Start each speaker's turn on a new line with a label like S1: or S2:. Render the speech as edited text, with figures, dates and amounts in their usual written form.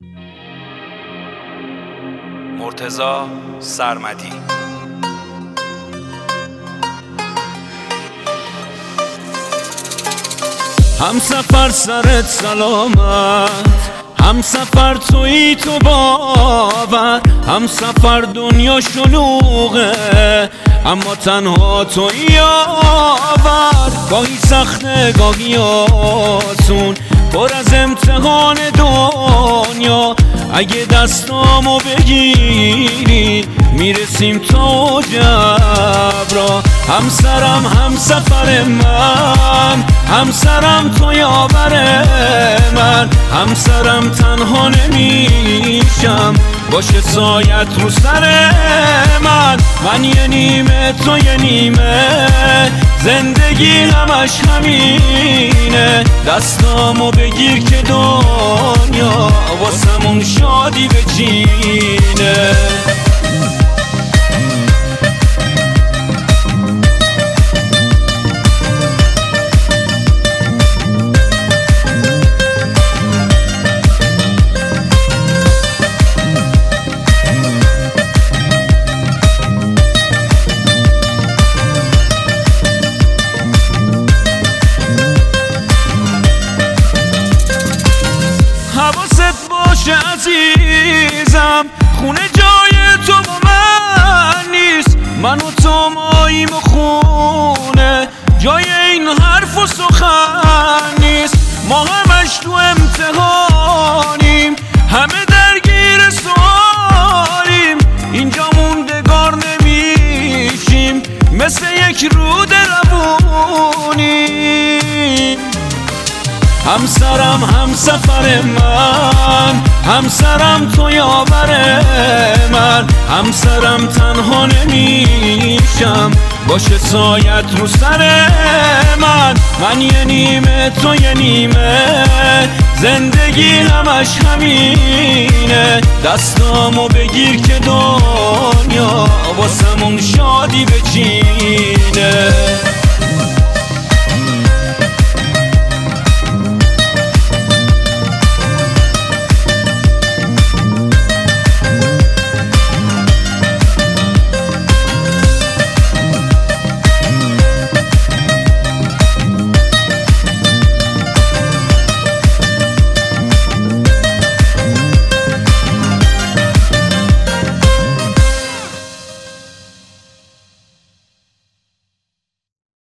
S1: مرتضی سرمدی.
S2: هم سفر سرت سلامت، هم سفر تویی تو باور، هم سفر دنیا شلوغه اما تنها تویی یاور. گاهی سخته گاهی آسون، پر از امتحان دنیا. اگه دستامو بگیری میرسیم تا جبرا. همسرم همسفر من، همسرم تو یاور من. همسرم تنها نمیشم، باشه سایت رو سر من. من یه نیمه تو یه نیمه، زندگی همش همینه. دستامو بگیر که دنیا واسمون شادی بچینه. حواست باشه عزیزم، خونه جای تو با من نیست. من و تو ماییم و خونه جای این حرف و سخن نیست. ما همش تو امتحانیم، همه درگیر سوالیم. اینجا موندگار نمیشیم، مثل یک رود روونیم. همسرم همسفر من، همسرم تو یاور من. همسرم تنها نمیشم، باشه سایت رو سر من. من یه نیمه تو یه نیمه، زندگی همش همینه. دستامو بگیر که دنیا واسمون شادی بچینه.